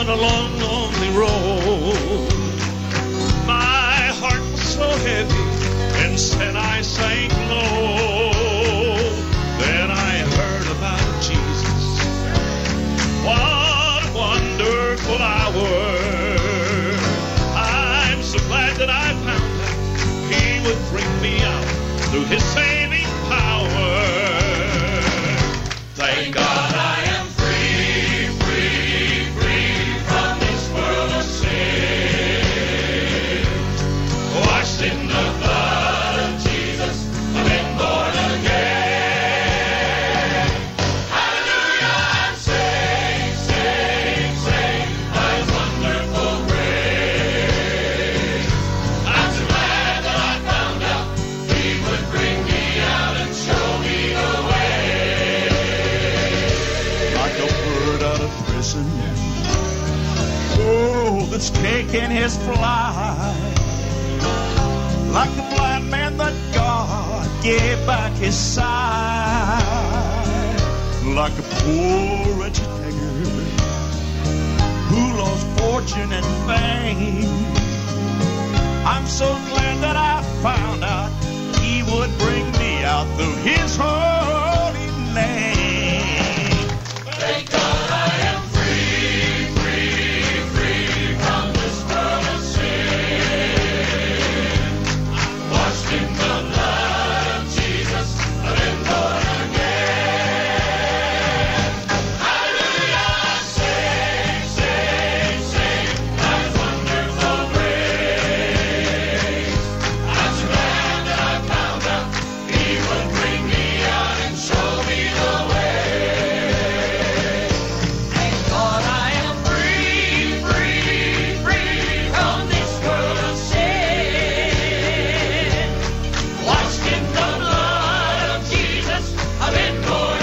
on a long, lonely road. My heart was so heavy, and said I sank low. Then I heard about Jesus. What a wonderful hour. I'm so glad that I found out He would bring me out through His saving power. Thank God I am free, free, free from this world of sin. Washed in the blood of Jesus, I've been born again. Hallelujah, I'm saved, saved, saved by His wonderful grace. I'm so glad that I found out He would bring me out and show me the way. Like a bird out of prison, oh, that's taking his flight. Like the blind man that God gave back his sight. Like a poor wretched beggar who lost fortune and fame. I'm so glad that I found out He would bring me out through His holy name. Thank God I am free, free, free from this world of sin. Washed in the blood of Jesus, I've been born again. Hallelujah, I'm saved, saved, saved by His wonderful grace. I'm so glad that I found out He would bring me out and show me the way. Thank God I am free, free, free from this world of sin. Washed in the blood of Jesus, I've been born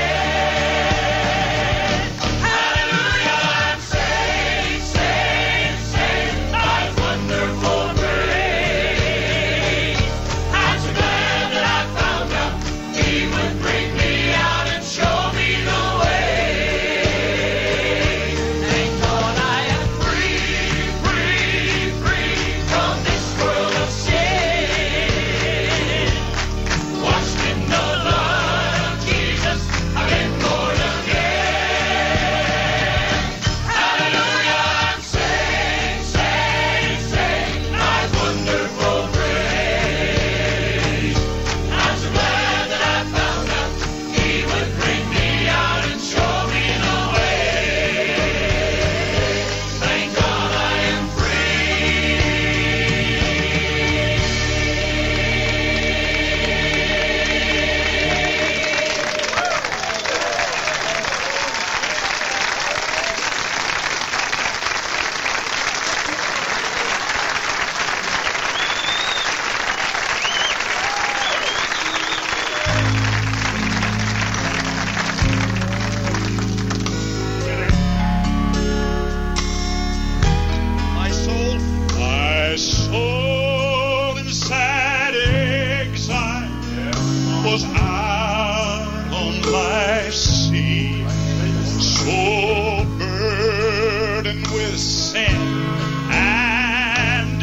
again. Hallelujah, I'm saved, saved, saved by His wonderful grace. I'm so glad that I found out He would bring me out and show me the way. Thank God I am free, free, free from this world of sin. Washed in the blood of Jesus, I've been born again. Hallelujah, I'm saved, saved, saved by His wonderful grace. I'm so glad that I found out He would bring me out and show me the way. Thank God I am My soul in sad exile was out on life's sea, so burdened with sin and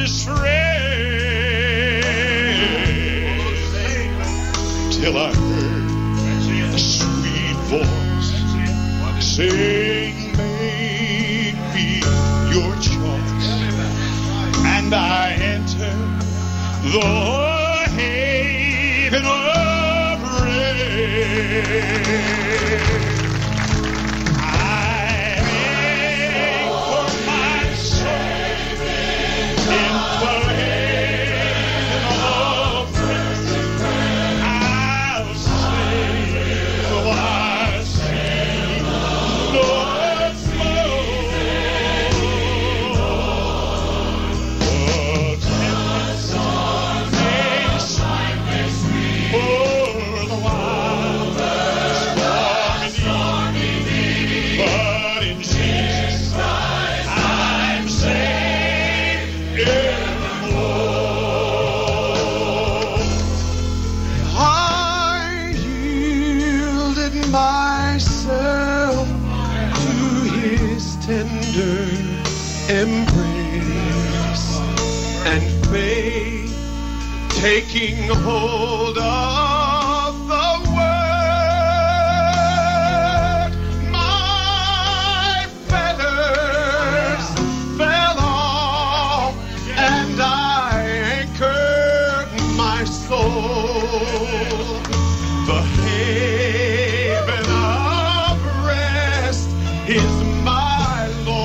distress, till I heard a sweet voice saying, "Make me your choice." And I entered the haven of rest. I anchor my soul in the haven of rest. I'll sail, Lord's Lord. myself to his tender embrace, and faith taking hold of the word. My fetters fell off, and I anchored my soul. The haven of rest is my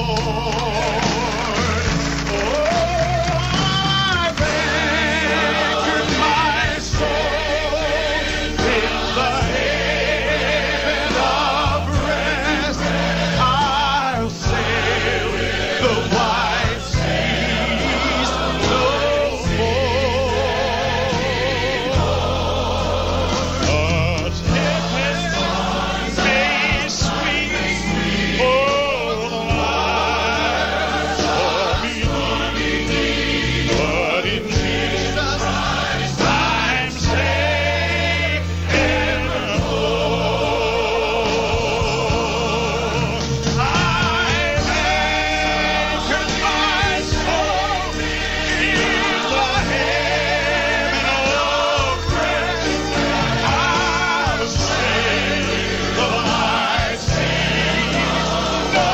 Lord. Oh, I've anchored my soul in the haven of rest. I'll sail the wide seas no more. Tempest may sweep o'er the lives of me, but in Jesus I'm safe and alone. I've anchored my soul in the haven of rest. I'll sail the wide seas no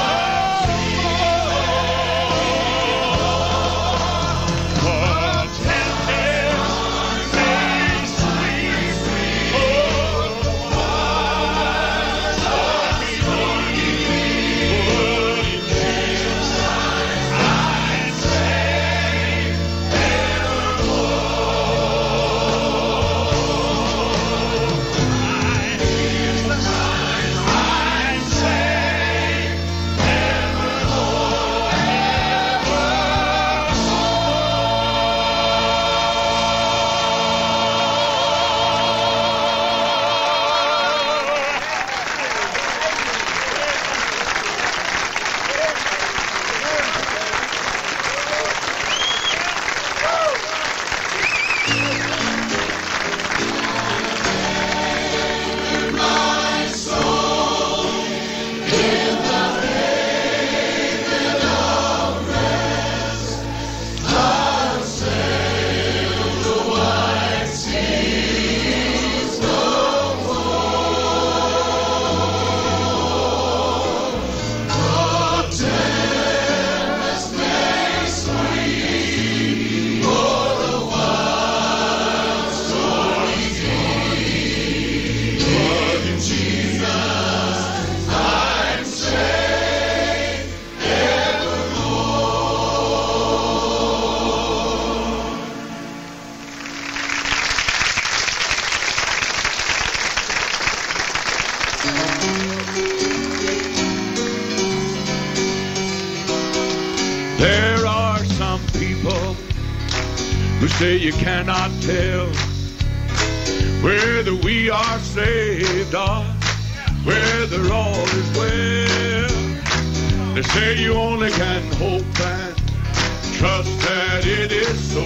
more. Tempest may sweep o'er the lives of me, but in Jesus I'm safe and I'm safe There are some people who say you cannot tell whether we are saved or whether all is well. They say you only can hope and trust that it is so.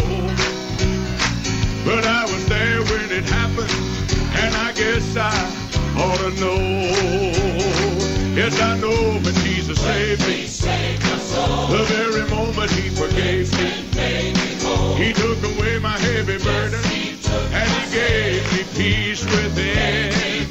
But I was there when it happened, and I guess I ought to know. Yes, I know when Jesus saved me, the very moment he forgave me, he took away my heavy burden, and he gave me peace within.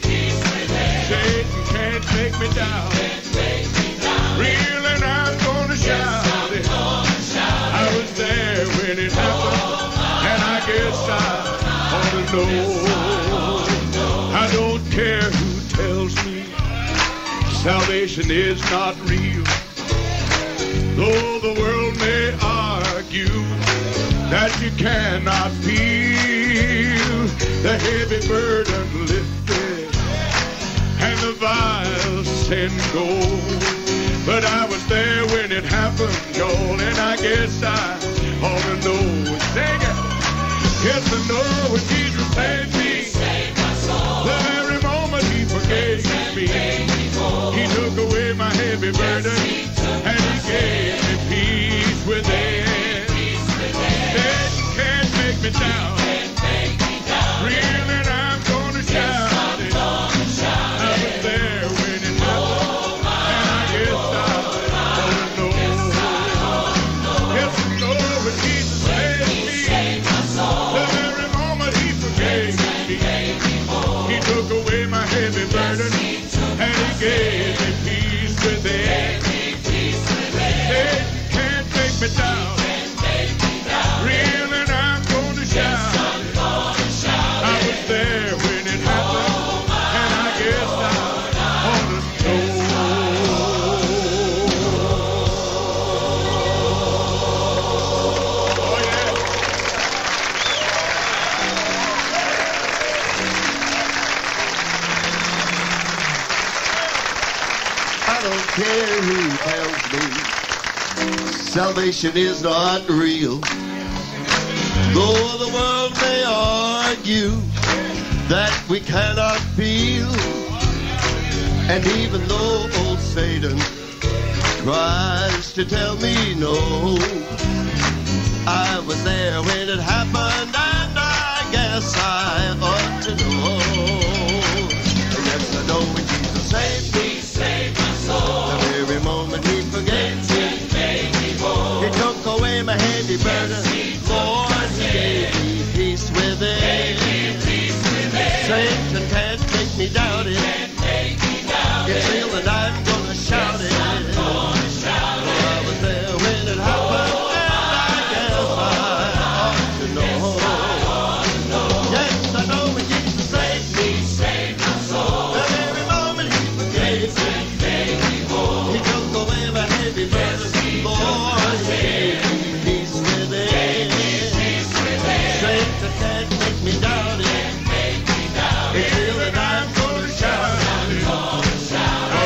Satan can't take me down. Real, and I'm gonna shout it. I was there when it happened, and I guess I ought to know. I don't care who tells me salvation is not real, though the world may argue that you cannot feel the heavy burden lifted and the vile sin go. But I was there when it happened, Joel, and I guess I ought to know. Sing it. Yes, I know when Jesus saved me, the very moment he forgave me, he took away my heavy burden, and he gave me peace within. Satan can't make me down. Real, and I'm gonna shout it. I was there when it happened, and I guess I ought don't care who tells me salvation is not real. Though the world may argue that we cannot feel, and even though old Satan tries to tell me no, I was there when it happened, and I guess I ought to know. Yes, I know when Jesus saved me, saved my soul. The very moment He forgave me, He took away my heavy burden. Lord, He gave me peace within. Satan can't make me doubt it. It's real and I'm gonna shout it. I was there when it happened, and I guess I ought to know. Yes, I know when Jesus saved me, saved my soul. And every moment He forgave me, He took away my heavy burden. Lord, He gave me peace within. Satan can't make me doubt it. It's real and I'm gonna shout it.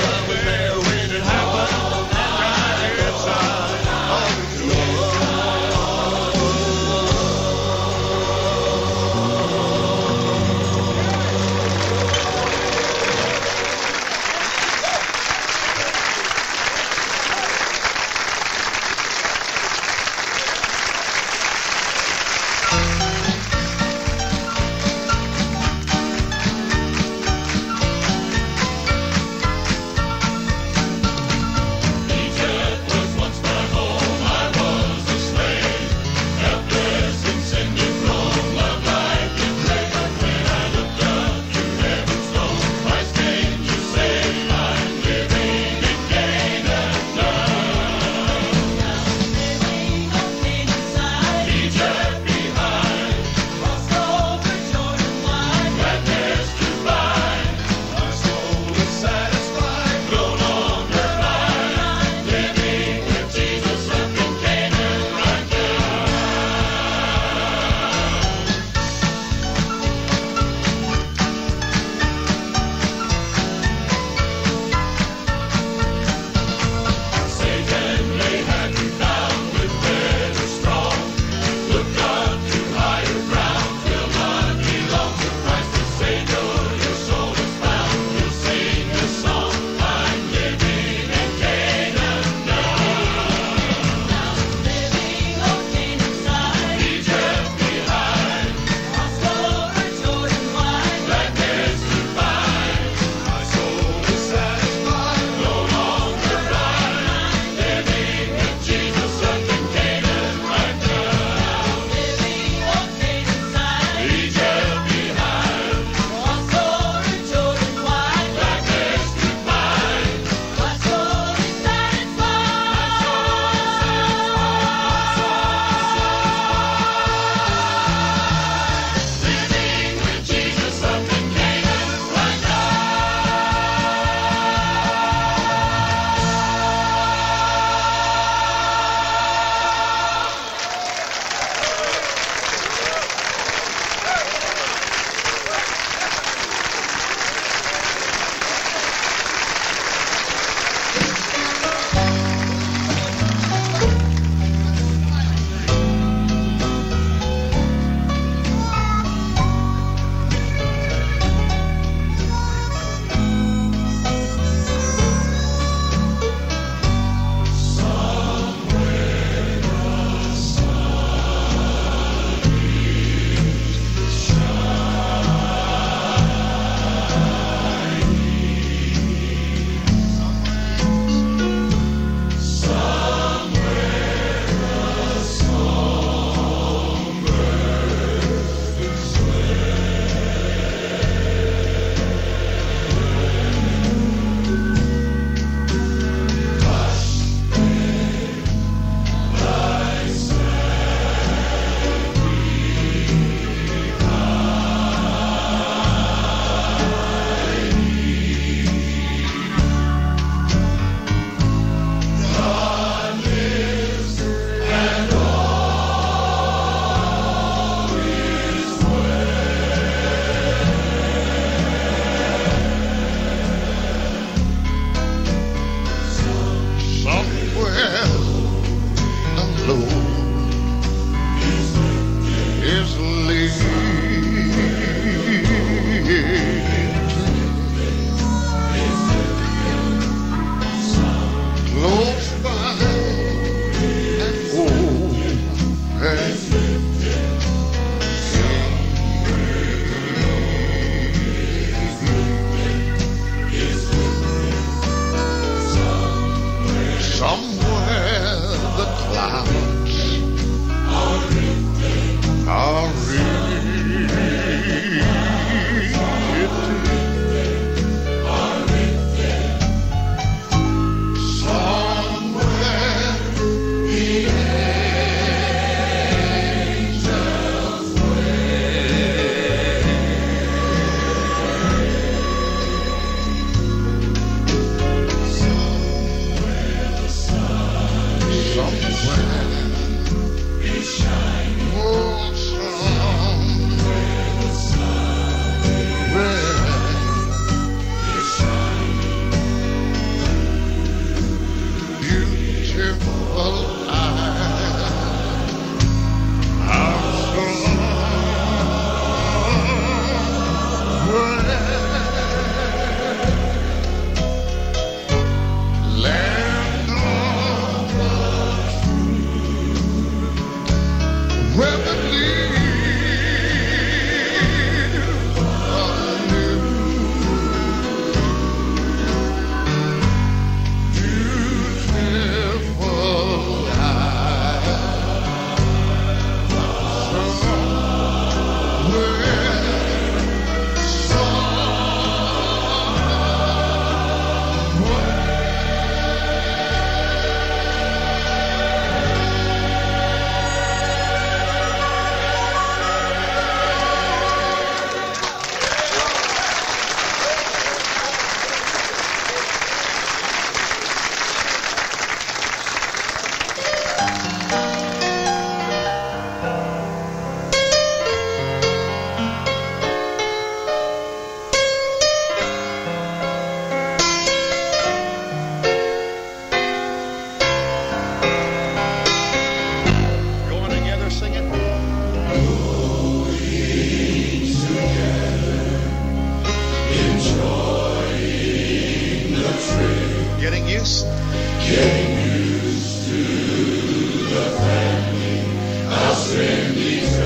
Getting used. Getting used to the family. I'll spend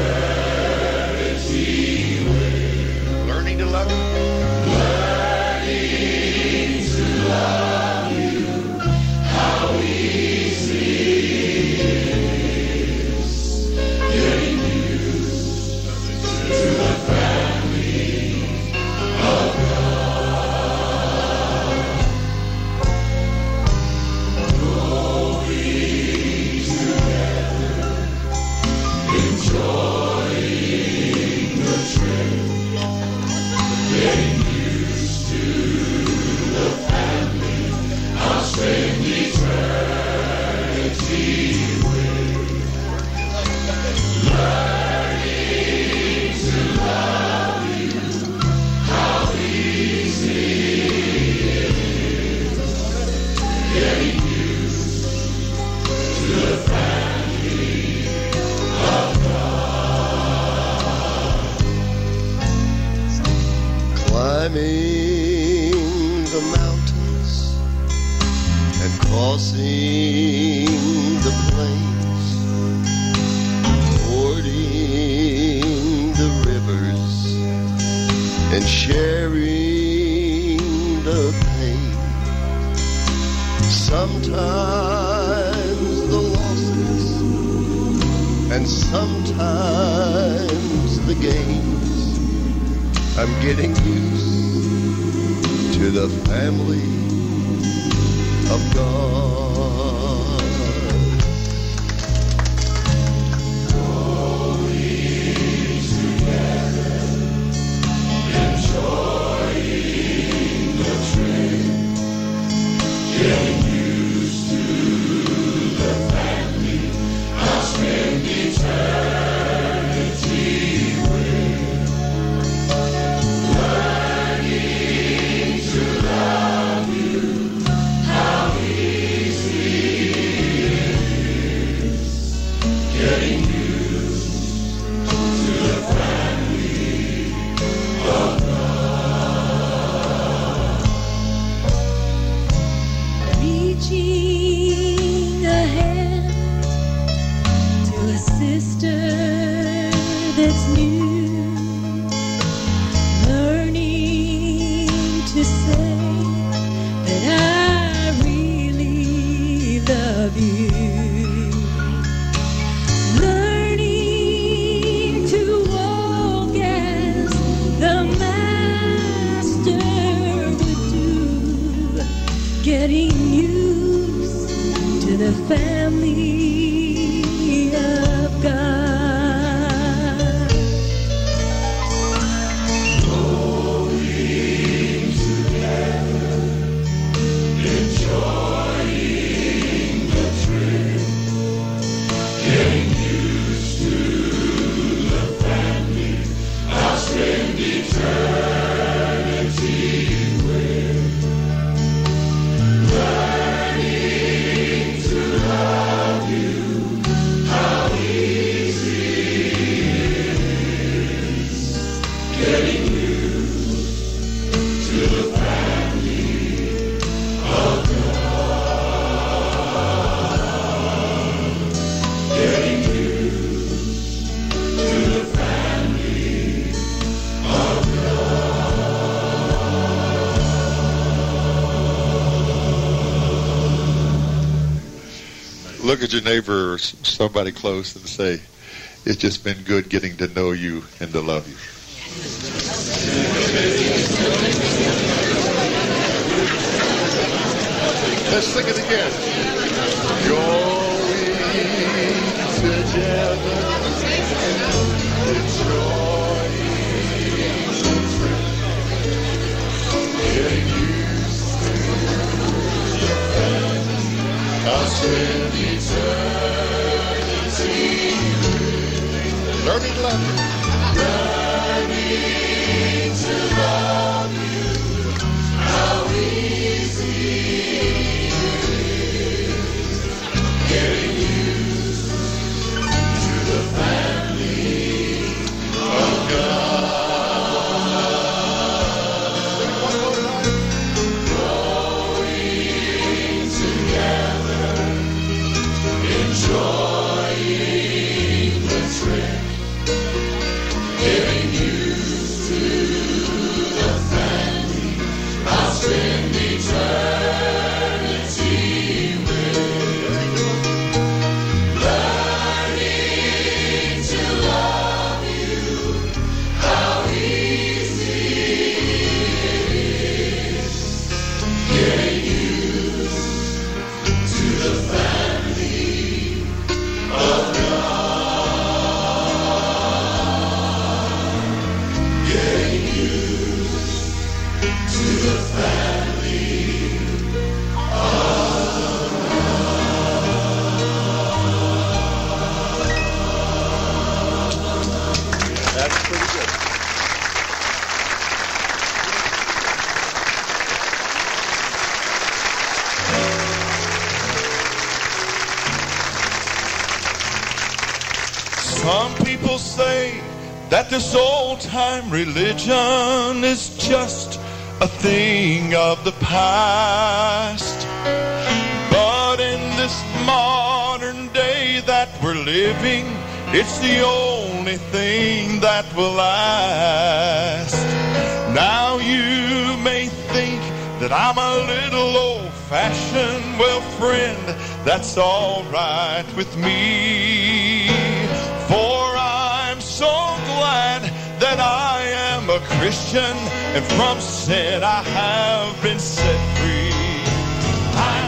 eternity with. Learning to love you. Learning to love you. How easy it is. Getting used to the family of God. Going together, enjoying the trip. Getting used to the family. I'll spend eternity with. Learning to love you. How easy it is. Getting used to the family of God. Climbing the mountains and crossing the plains, fording the rivers and sharing the pain. Sometimes the losses and sometimes the gains. I'm getting used to the family of God. Going together, enjoying the trip. Getting used to the family. I'll spend eternity with. Learning to love you. How easy it is. Getting used to the family of God. Reaching a hand to a sister that's new, learning to say that I really love you, learning to walk as the master would do, getting used to the family of God. Going together, enjoying the trip. Getting used to the family. I'll spend eternity with. Learning to love you. How easy it is. Getting used to the family of God. Getting used to the family of Look at your neighbor or somebody close and say, it's just been good getting to know you and to love you. Let's sing it again. Going together, enjoying the trip, getting used to the family. I'll spend eternity with. Learning to love you. Learning to love you. How easy it is. Getting used to the family of God. Going Some people say that this old-time religion is just a thing of the past. But in this modern day that we're living, it's the only thing that will last. Now you may think that I'm a little old-fashioned. Well, friend, that's all right with me. For I'm so glad that I am a Christian, and from sin I have been set free. I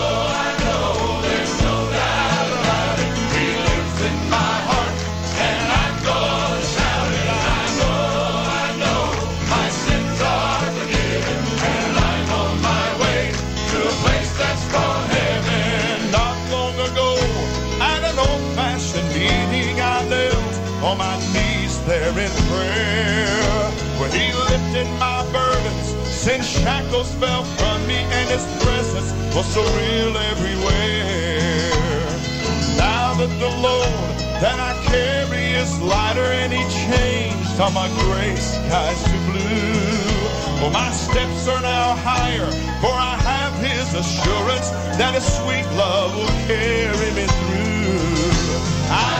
know, there's no doubt about it. He lives in my heart, and I'm gonna shout it. I know, my sins are forgiven, and I'm on my way to a place that's called heaven. Not long ago, at an old-fashioned meeting, I knelt on my knees there in prayer, where he lifted my burdens, sin shackles fell from me, and his presence was so real everywhere. Now that the load that I carry is lighter, and he changed all my gray skies to blue. For my steps are now higher, for I have his assurance that his sweet love will carry me through. I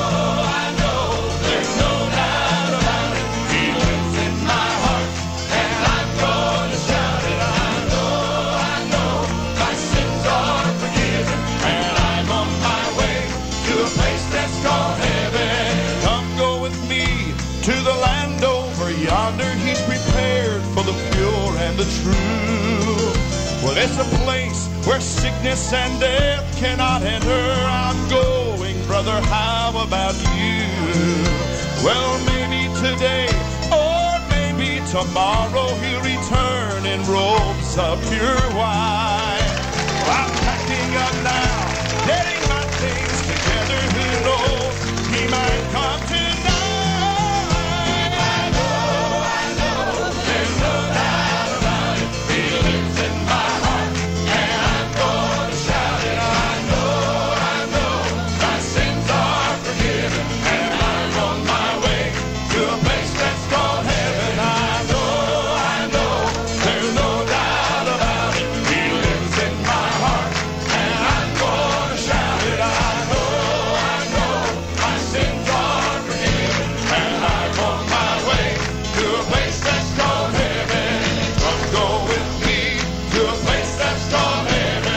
know, there's no doubt about it. He lives in my heart, and I'm gonna shout it. I know, my sins are forgiven, and I'm on my way to a place that's called heaven. Come go with me to the land over yonder. He's prepared for the pure and the true. Well, it's a place where sickness and death cannot enter. I'm going, brother, how about you? Well, maybe today or maybe tomorrow he'll return in robes of pure white. I'm packing up now, getting my things together. Who knows, he might come tonight. I know, there's no doubt about it. He lives in my heart, and I'm gonna shout it. I know, my sins are forgiven, and I'm on my way to a place that's called heaven. I know, there's no doubt about it. He lives in my heart, and I'm gonna shout it. I know, my sins are forgiven, and I'm on my way to a place that's called heaven. Come go with me to a place that's called heaven.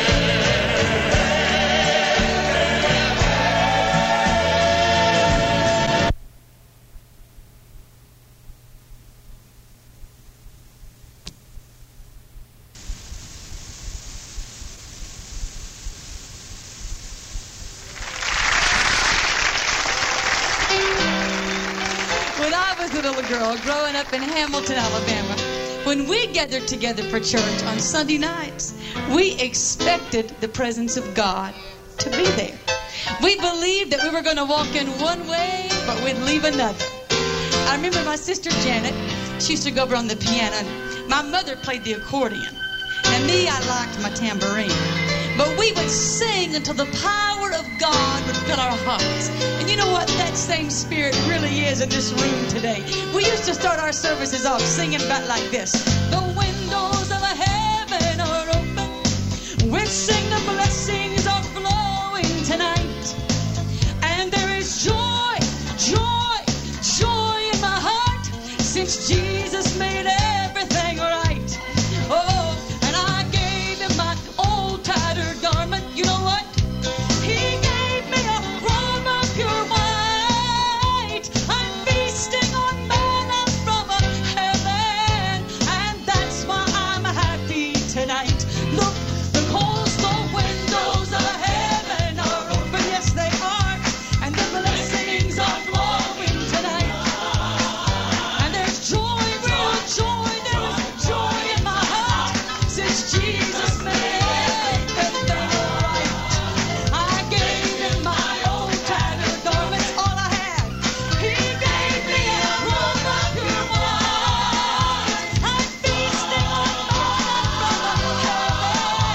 When I was a little girl growing up in Hamilton, Alabama, when we gathered together for church on Sunday nights, we expected the presence of God to be there. We believed that we were going to walk in one way, but we'd leave another. I remember my sister Janet, she used to go over on the piano, and my mother played the accordion. And me, I liked my tambourine. But we would sing until the power of God would fill our hearts. And you know what? That same spirit really is in this room today. We used to start our services off singing about like this. The windows of heaven are open. We sing the blessings are flowing tonight. And there is joy, joy, joy in my heart since Jesus made everything right. Oh, and I gave him my old tattered garment. You know what? He gave me a robe of pure white. I'm feasting on manna from heaven, and that's why I'm happy tonight. Look, the coastal windows of heaven are open. Yes, they are, and the blessings are flowing tonight. And there's joy, real joy. There is joy in my heart since Jesus made everything right. I gave him my old tattered garments, all I had. He gave me a robe of pure white. I'm feasting on manna from heaven,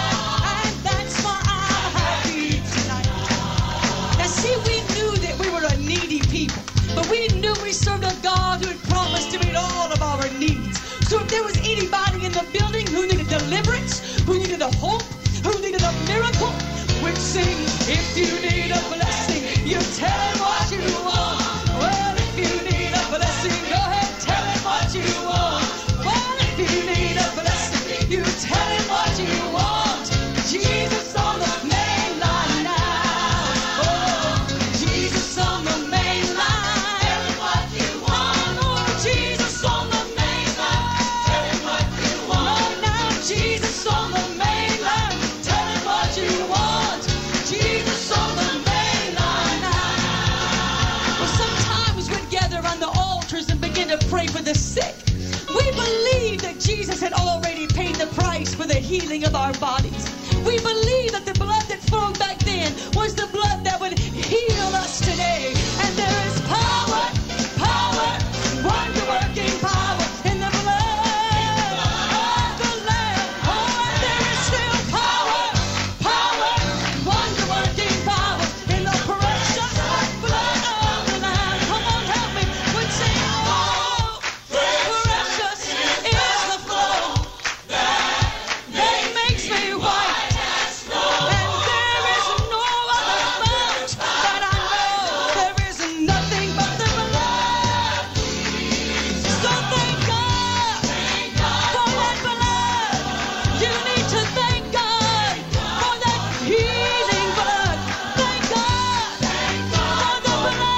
deliverance, who needed a hope, who needed a miracle, would sing. If you need a blessing, you tell him what you want. Well, if you need a blessing, go ahead, tell him what you want. Well, if you need a blessing, you tell him what you want. Jesus on the main line now. Oh, Jesus on the main line. Tell him what you want. Oh, Jesus on the main line. Tell him what you want. Oh, now Jesus on the main line. Tell him what you want. Jesus on the main line now. Well, sometimes we'd gather on the altars and begin to pray for the sick. We believe that Jesus had already paid the price for the healing of our bodies. We believe that the blood that flowed back then was the blood that would heal us today. And there is power, power, wonder-working power in the blood of the Lamb. Oh, and there is still power, power, wonder-working power in the precious blood of the Lamb. Come on, help me. We'd sing, oh, precious is the flow that makes me white. And there is no other fount that I know. There is nothing but the blood. So thank God for that blood. You need to thank God for that healing blood. Thank God for the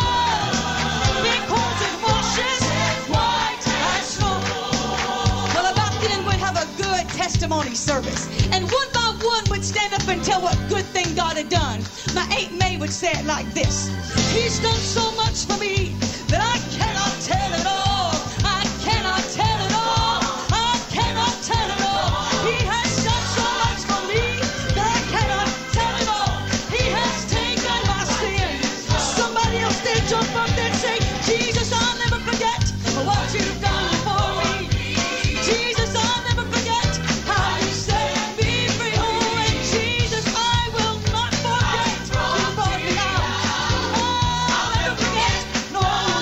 blood because it washes white as snow. Well, about then we'd have a good testimony service. And one by one would stand up and tell what good thing God had done. My Aunt May would say it like this. He's done so much for me that I cannot tell it all. I cannot tell it all. I cannot tell it all. He has done so much for me that I cannot tell it all. He has taken my sin. Somebody else, they jump up there and say, Jesus, I'll never forget what you've done for me. Jesus, I'll never forget how you set me free. Oh, and Jesus, I will not forget you brought me out. I'll never forget, no,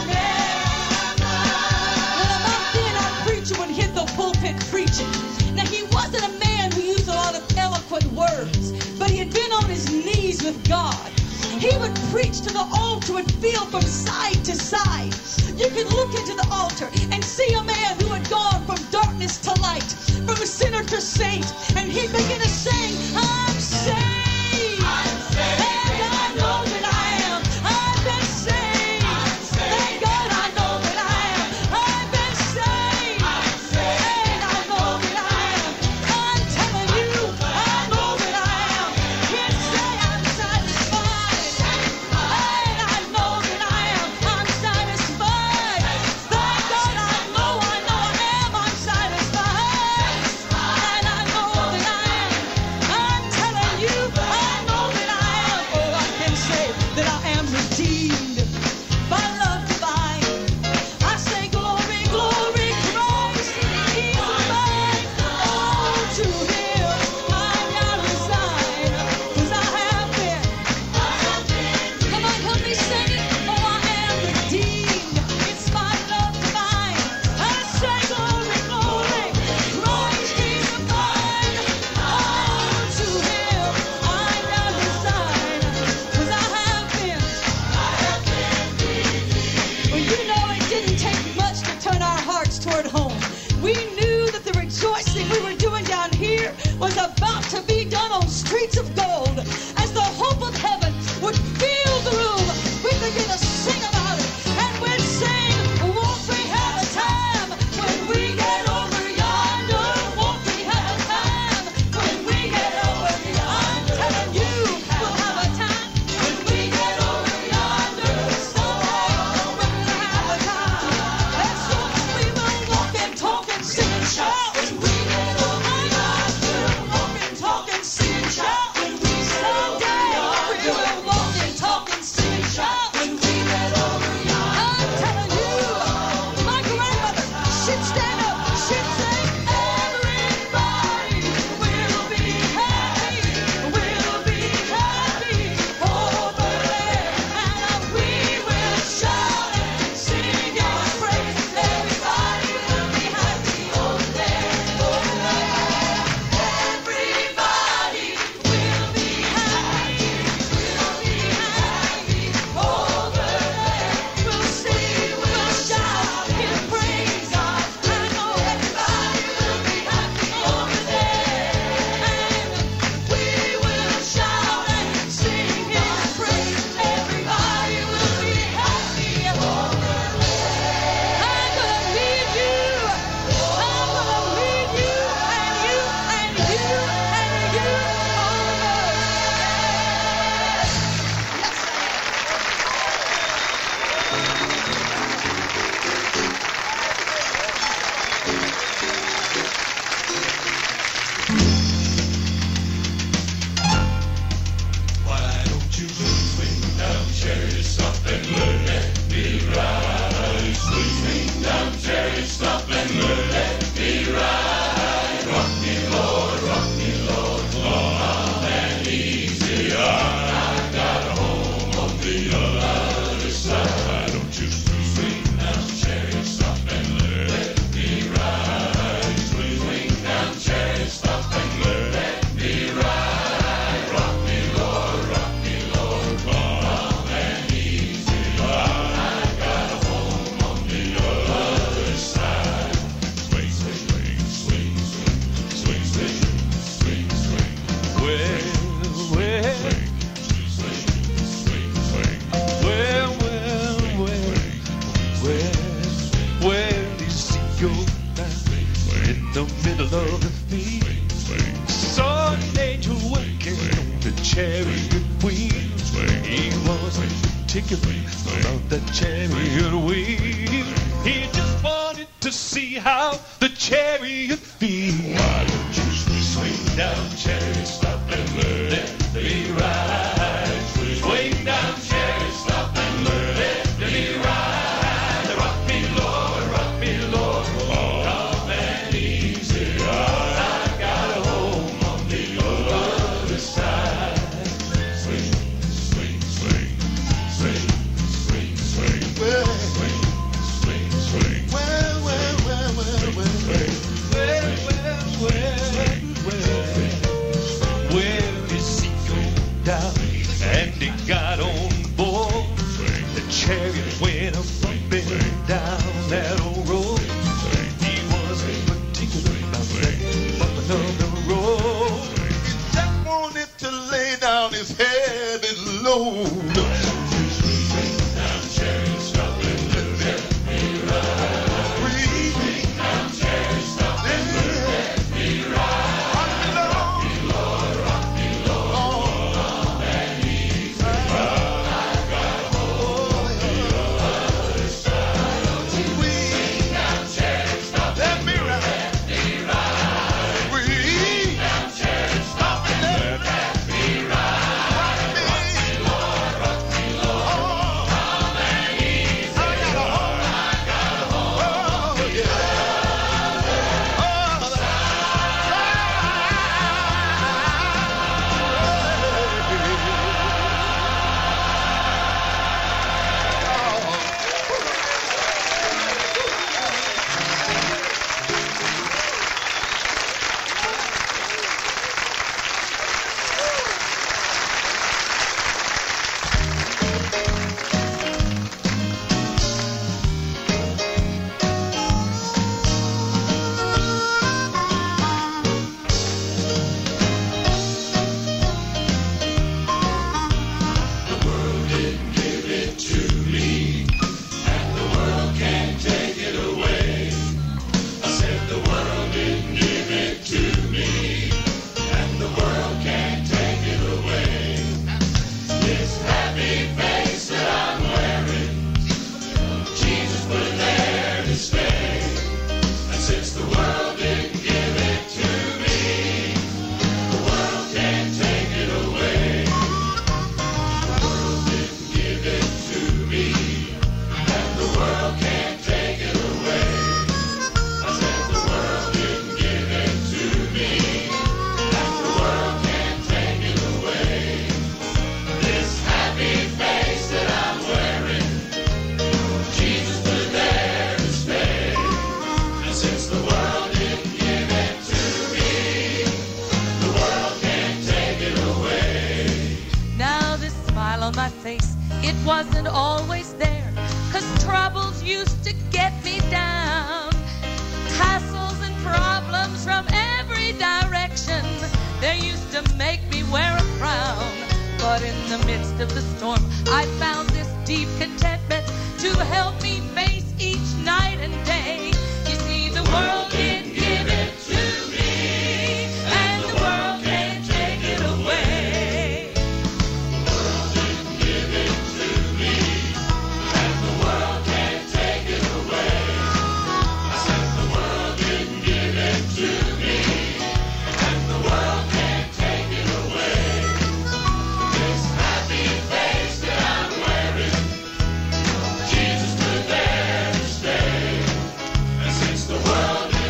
never. Well, about then, our preacher would hit the pulpit preaching. Now, he wasn't a man who used a lot of eloquent words, but he had been on his knees with God. He would preach to the altar and feel from side to side. You can look into the altar and see a man who had gone from darkness to light, from a sinner to saint, and he began to sing, I'm saved. And I know that I am. I've been saved. Thank God I know that I am. I've been saved. And I know that I am. I'm telling you, I know that I am. Can't say I'm satisfied. And I know that I am. I'm satisfied. Thank God I know I am. I'm satisfied. And I know that I am. I'm telling you, wasn't always there, 'cause troubles used to get me down. Hassles and problems from every direction, they used to make me wear a frown. But in the midst of the storm, I found this deep contentment to help me face each night and day. You see, the world didn't give it to me, and the world can't take it away. The world didn't give it to me, and the world can't take it away. I said the world didn't give it to me, and the world can't take it away. This happy face that I'm wearing, Jesus put there to stay. And since the world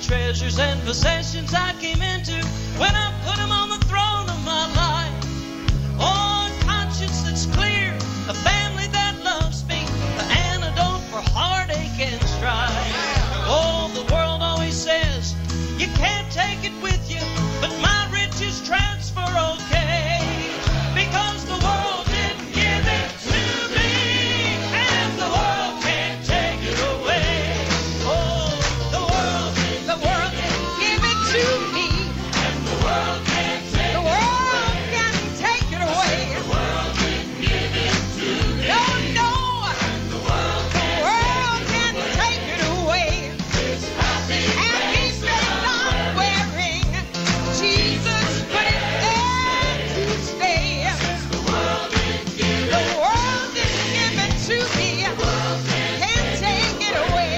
treasures and possessions I came into when I put them on the throne of my life. Oh, a conscience that's clear, a family that loves me, the antidote for heartache and strife. Oh, the world always says you can't take it with you, but my riches transfer okay, because the world didn't give it to me, and the world can't take it away. Oh, the world didn't give it to me, and the world can't take it away. The world didn't give it to me. No, and the world can't take it away. This happy face that I'm wearing, Jesus put it there to stay. The world didn't give it to me. Can't take it away.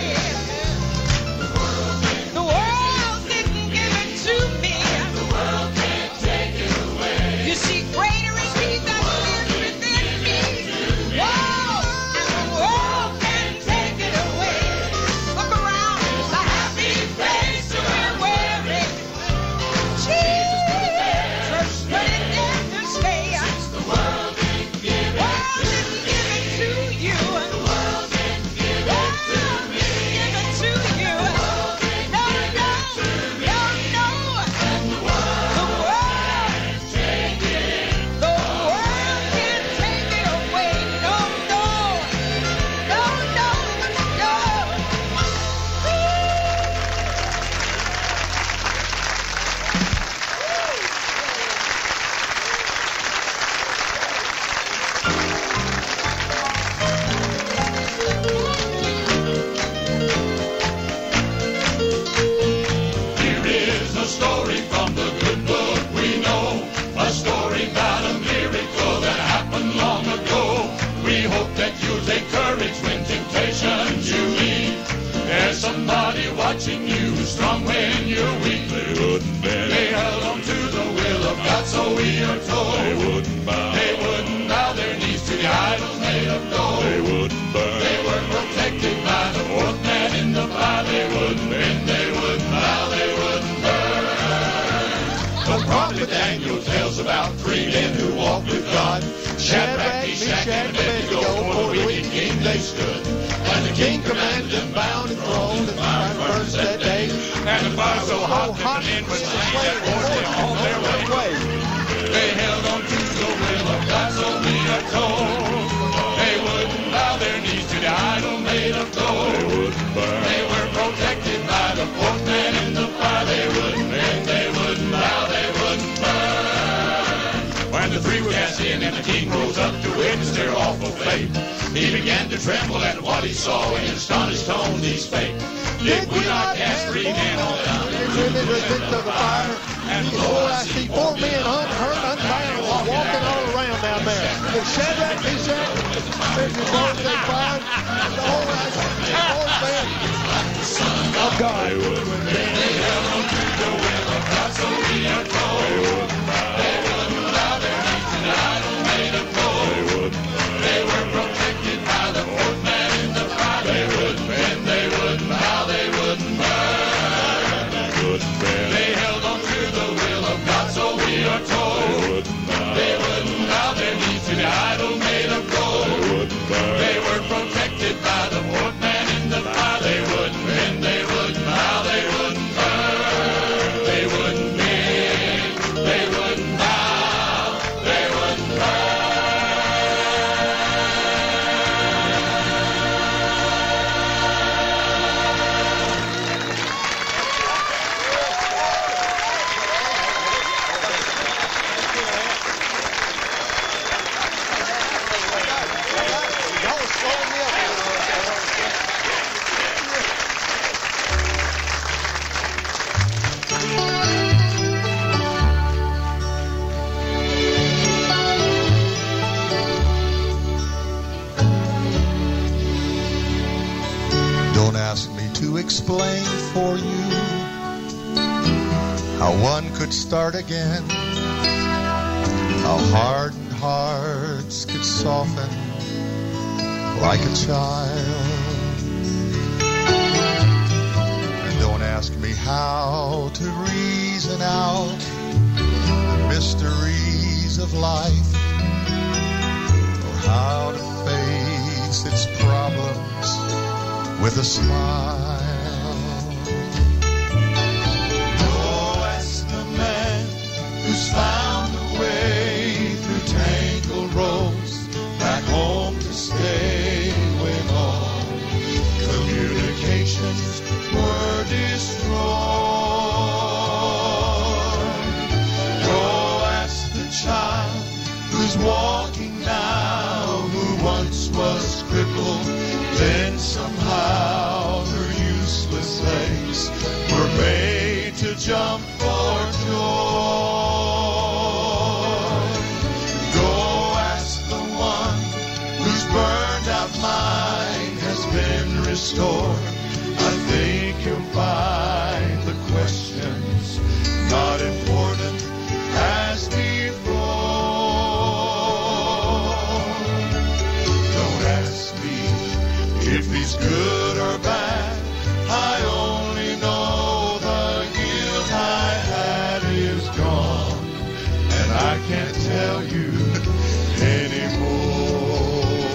The world didn't give it to me. The world can't take it away. You see, greater is He that lives within me. Whoa, and the world can't take it away. Look around, the happy face that we're wearing. Jesus put it there to stay. The world didn't give it to you. The world didn't give it to me. Give it to you. No. And the world can't take it. The world can't take it away. No. Here is a story from the good book we know, a story about a miracle that happened long ago. We hope that you'll take courage when temptations you meet. There's somebody watching you, strong when you're weak. They wouldn't bend. They held on to the will of God, so we are told. They wouldn't bow. They wouldn't bow their knees to the idols made of gold. They wouldn't burn. They were protected by the fourth man in the fire. They wouldn't bend. They wouldn't bow. They wouldn't burn. The prophet Daniel tells about 3 men who walked with God. Shadrach, Meshach, and Abednego, for the wicked king they stood. And the king commanded them bound and thrown, and fire burns that day. And the fire so hot that the men would see that forced them on their way. They held on to the will of God, so we are told. They wouldn't bow their knees to the idol made of gold. They wouldn't burn. They were protected by the fourth man in the fire. They wouldn't bend. They wouldn't bow. They wouldn't burn. When the 3 were cast in and the king rose up to witness their awful fate, he began to tremble at what he saw. In astonished tones he spake, Did we not cast 3 men on the of the fire? And Lord, I see 4 men unhurt, unbound, walking all around down there. And Shadrach, Meshach, Abednego, they fired. The whole man of God. They held on to the will of God, so we are told. They wouldn't bow their knees to the idol made of gold. They were protected by the fourth man in the fire. They wouldn't bend, they wouldn't bow, they wouldn't burn. They held on to the will of God, so we are told. They wouldn't bow their knees to the idol made of gold. They were protected by the fourth man in the fire. They wouldn't bend, they wouldn't bow, they wouldn't burn. They wouldn't bend, they wouldn't bow, they wouldn't burn. Don't ask me to explain for you how one could start again, how hardened hearts could soften like a child. And don't ask me how to reason out the mysteries of life, or how to face its problems with a smile. Go ask the man who's found a way through tangled roads back home to stay when all communications were destroyed. Go ask the child who's walking now, who once was crippled, then somehow her useless legs were made to jump for joy. Go ask the one whose burned out mind has been restored. I think you'll find the questions not important as before. Don't ask me if he's good or bad. I only know the guilt I had is gone, and I can't tell you anymore.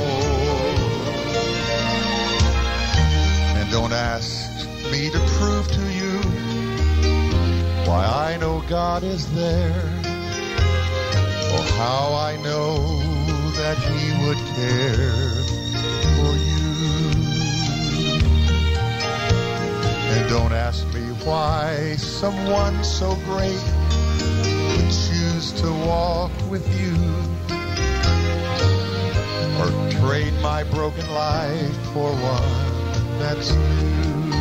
And don't ask me to prove to you why I know God is there, or how I know that He would care for you. And don't ask me why someone so great would choose to walk with you, or trade my broken life for one that's new.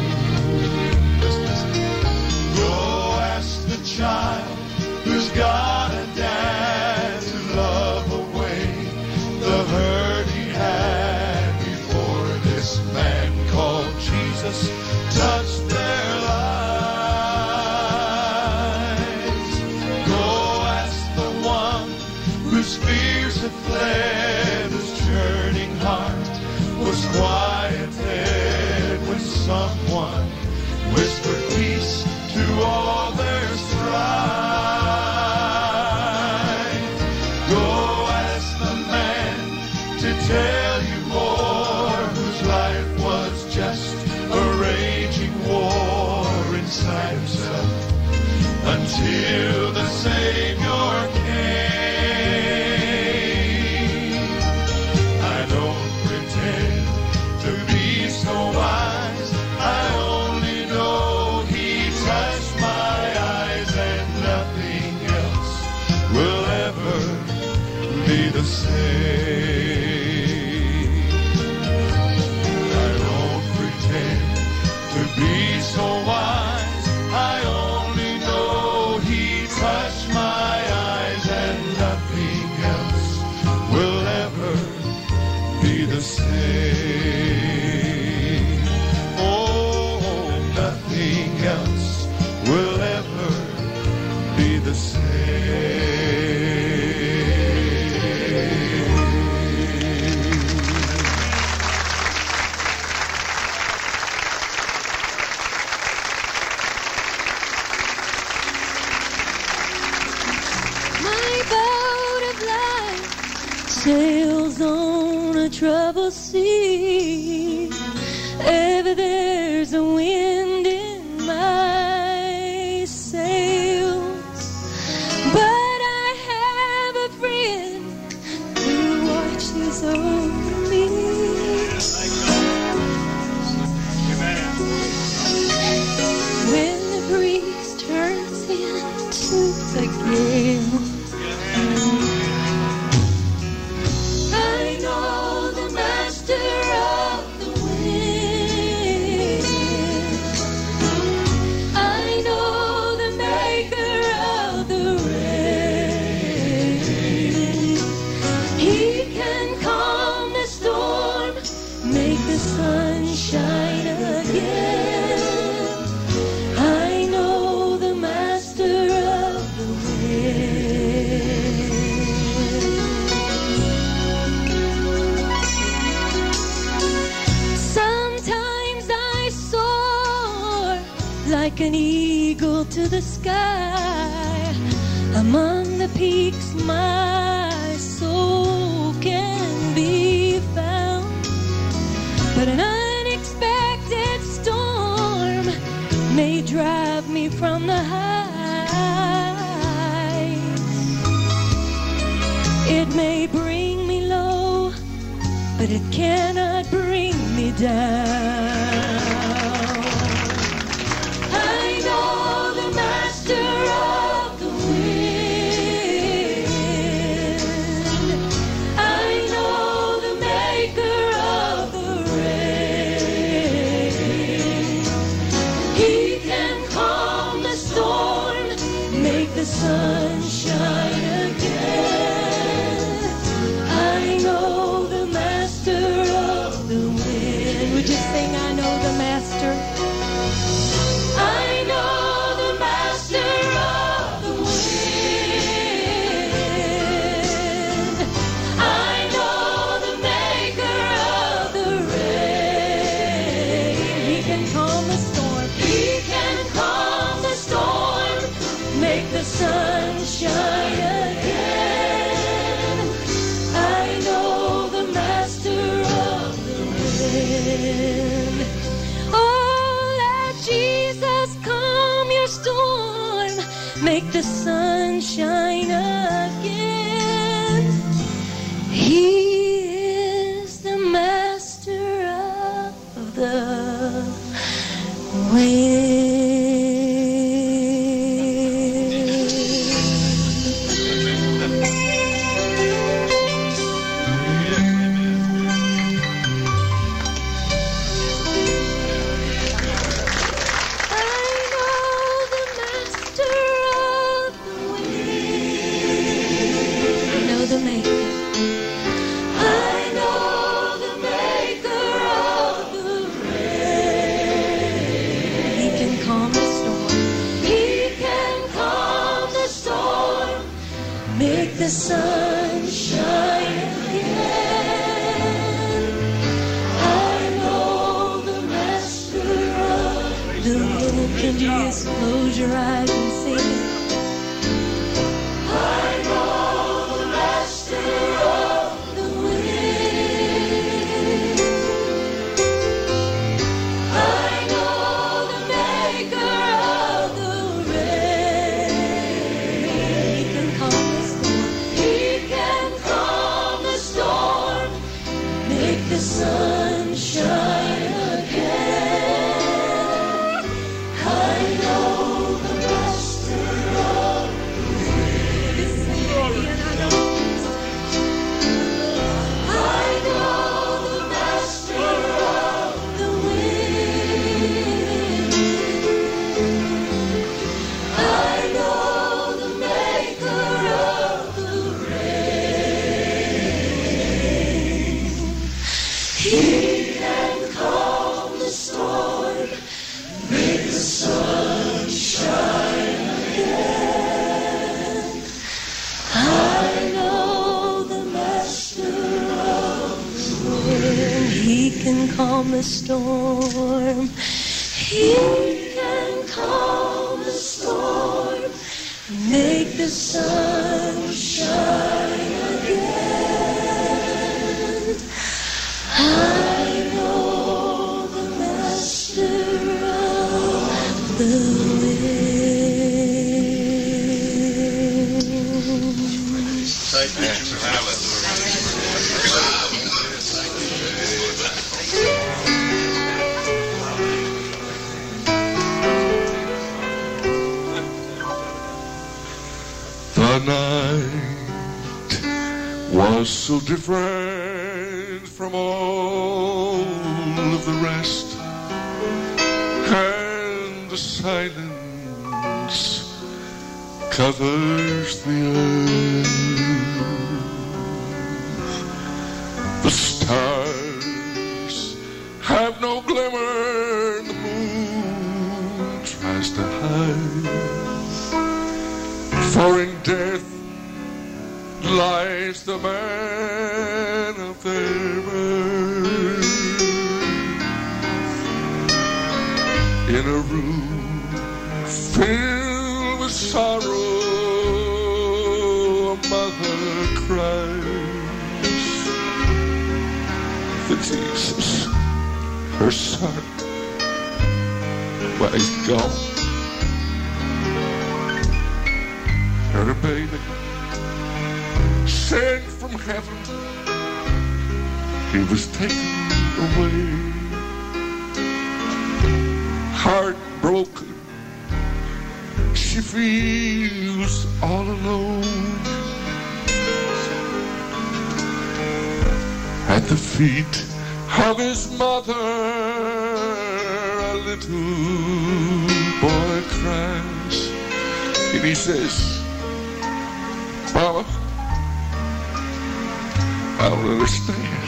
Go ask the child who's got a dad to love away the hurt he had before this man called Jesus touched their lives. Go ask the one whose fears have fled, whose churning heart was quieted when someone whispered peace to all their strife. Go ask the man to tell you more, whose life was just a raging war inside himself, until the Savior came. I don't pretend to be so wise, I only know He touched my eyes, and nothing else will ever be the same. I don't pretend to be so wise, I only know He touched my eyes, and nothing else will ever be the same. Oh, nothing else will ever be the same. My boat of life sails on a troubled sea. Ever there's a wind in my sails, but I have a friend who watches over me. When the breeze turns into the gale, I know the master of the wind. I know the maker of the rain. He can calm the storm, make the sun shine again. I know the master of the wind. Sometimes I soar like like an eagle to the sky. Among the peaks my soul can be found, but an unexpected storm may drive me from the heights. It may bring me low, but it cannot bring me down. I know the master of the wind. I know the maker of the rain. He can calm the storm, make the sun shine again. I know the master of the wind. Would you sing, I know the master? I know the master of the wind. I know the maker of the rain. He can calm the storm. He can calm the storm, make the sun shine again. I know the master of the wind. Oh, let Jesus calm your storm, make the sun shine again. He is the master of the wind. I know the master of the wind. I know the maker. I know the maker of the rain. He can calm the storm. He can calm the storm, make the sun shine again. I know the master of the wind. Can you just close your eyes and sing? I know the master of the wind. I know the maker of the rain. He can calm the storm. He can calm the storm, make the sun shine again. I know the master of the wind. I know the master of the wind. I know the maker of the rain. He can calm the storm, make the sun shine again. I know the master of the wind. He can calm the storm. He can calm the storm, make the sun shine again. I know the master of the The night was so different from all of the rest, and the silence covers the earth. The stars have no glimmer, and the moon tries to hide. For in death lies the man of their birth. in a room filled with sorrow, a mother cries for Jesus, her son, why he's gone. Her baby sent from heaven, he was taken away. Heartbroken, she feels all alone at the feet of his mother. A little boy cries and he says, Mama, I don't understand,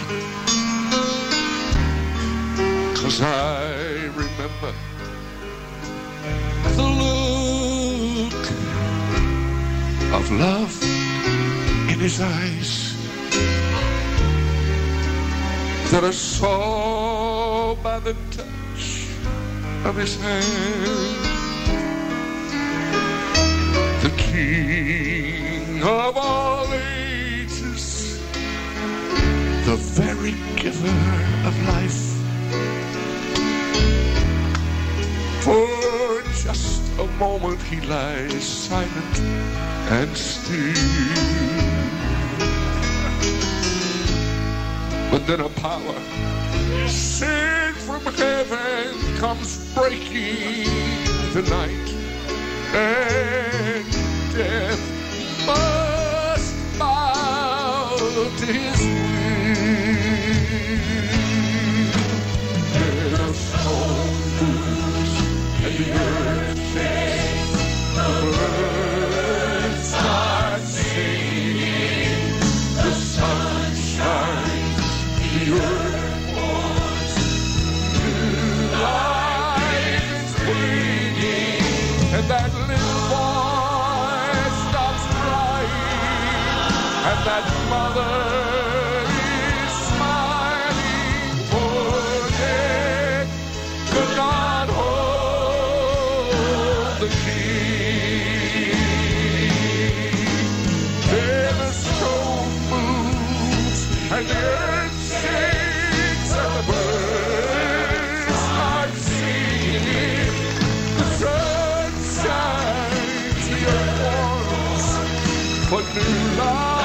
'cause I remember the look of love in his eyes that I saw by the touch of his hand. The King of all ages, the very giver of life. For just a moment he lies silent and still. But then a power sent from heaven comes breaking the night, and death must bow to his will. The stone moves and the earth shakes, the birds start singing, the sun shines, the earth warms, new life is springing, and that little boy stops crying, and that mother is smiling, for death could not hold the King. Then the stone moves, and the earth shakes, and the birds start singing, the sun shines, the earth warms, but new life